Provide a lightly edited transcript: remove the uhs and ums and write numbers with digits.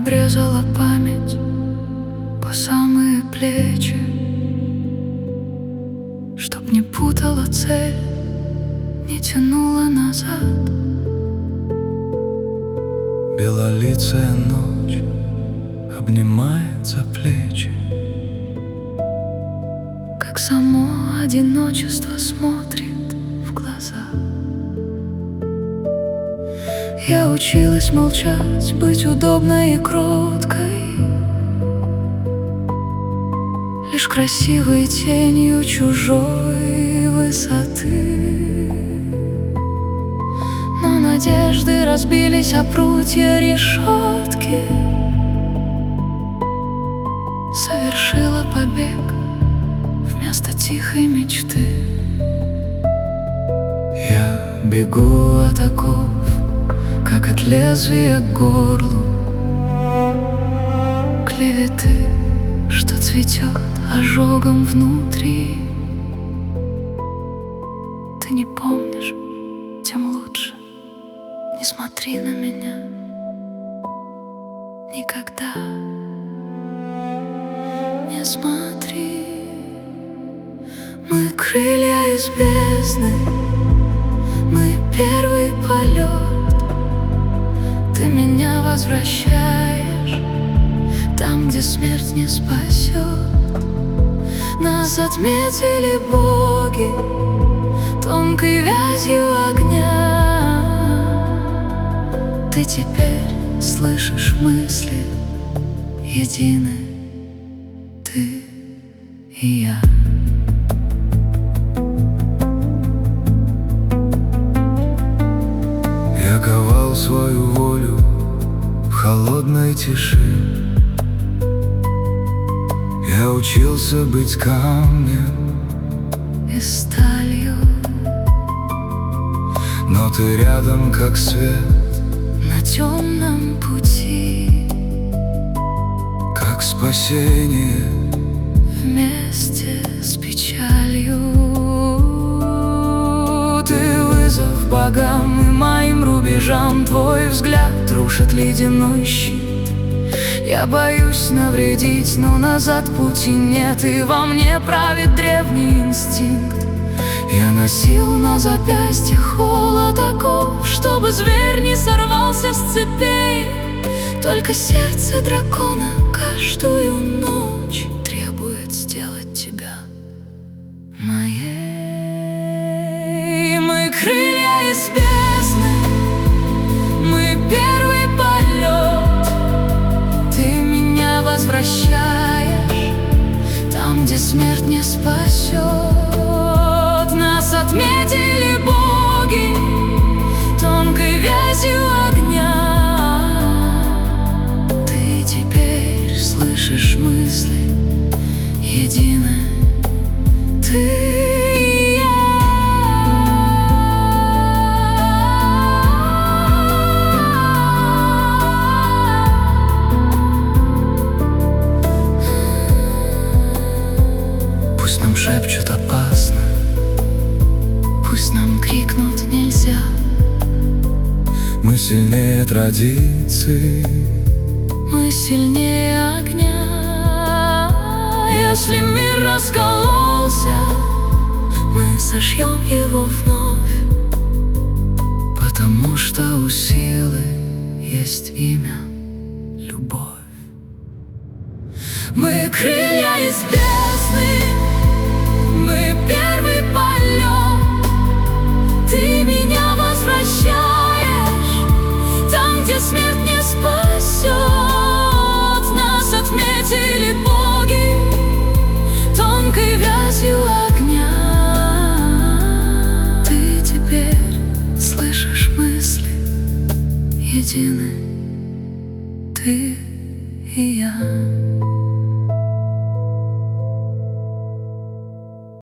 обрезала память по самые плечи, чтоб не путала цель, не тянула назад. Белолицая ночь обнимает за плечи, как само одиночество смотрит в глаза. Я училась молчать, быть удобной и кроткой, лишь красивой тенью чужой высоты. Но надежды разбились о прутья решетки. Совершила побег вместо тихой мечты. я бегу от оков, как от лезвия к горлу клеветы, что цветет ожогом внутри. Ты не помнишь, тем лучше. Не смотри на меня никогда. Не смотри. Мы крылья из бездны, мы первый полет. Ты меня возвращаешь там, где смерть не спасет. Нас отметили боги тонкой вязью огня. Ты теперь слышишь мысли едины, ты и я. Я ковал свою волю в холодной тиши. Я учился быть камнем И сталью но ты рядом, как свет, на темном пути, как спасение. вместе с печалью. Ты вызов богам и моим рубежам. Твой взгляд рушит ледяной щит. Я боюсь навредить, но назад пути нет. И во мне правит древний инстинкт. Я носил на запястье холод оков, чтобы зверь не сорвался с цепей. Только сердце дракона каждую ночь требует сделать тебя моей. Мы крылья из бездны, мы первый полет. Ты меня возвращаешь там, где смерть не спасет. Нас отметили боги тонкой вязью огня. Ты теперь слышишь мысли едины, ты и я. Пусть нам шепчут опасно, Пусть нам крикнуть нельзя. мы сильнее традиций. Мы сильнее огня. Если мир раскололся, мы сошьем его вновь, Потому что у силы есть имя — любовь. Мы крылья из бездны, мы первый полет. Ты меня возвращаешь там, где смерть не спасет. Нас отметили боги тонкой вязью огня. Ты теперь слышишь мысли едины, ты и я.